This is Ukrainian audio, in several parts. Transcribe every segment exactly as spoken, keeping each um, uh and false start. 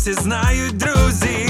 всі знають, друзі,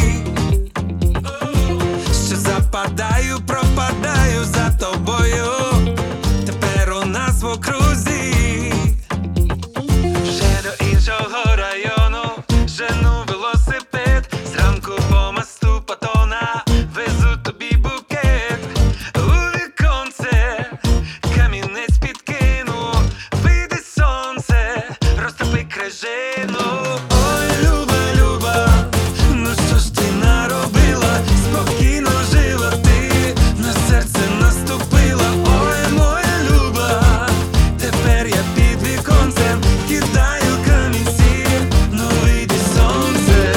що западаю, пропадаю за тобою. Тепер у нас в окрузі, вже до іншого району жену велосипед. Зранку по мосту Патона везу тобі букет. У віконце камінець підкину, вийде сонце, розтопи крижину. Ой, Люба, Люба, ну що ж ти наробила? Спокійно жила ти, на серце наступила. Ой, моя Люба, тепер я під віконцем кидаю камінці, ну вийде сонце.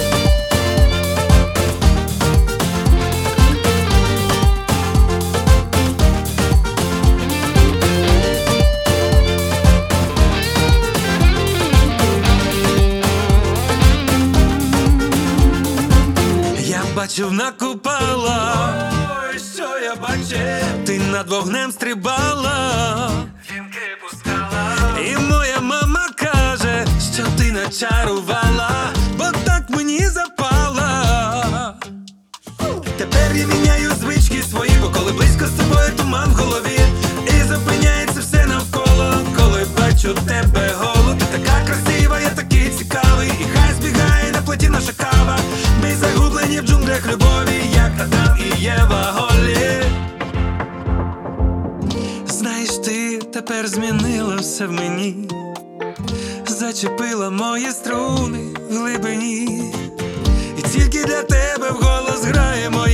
Я бачив, накупала. Ой, що я бачив? Ти над вогнем стрибала, вінки пускала. І моя мама каже, що ти начарувала, бо так мені запала. Тепер я міняю звички свої, бо коли близько з тобою туман в голові, і зупиняється все навколо, коли бачу тебе голу. Ти така красива, я такий цікавий, і хай збігає на плиті наша кава. Ми загублені в джунглях любові, як Адам і Єва голі. Знаєш, ти тепер змінила все в мені, зачепила мої струни в глибині, і тільки для тебе вголос граємо.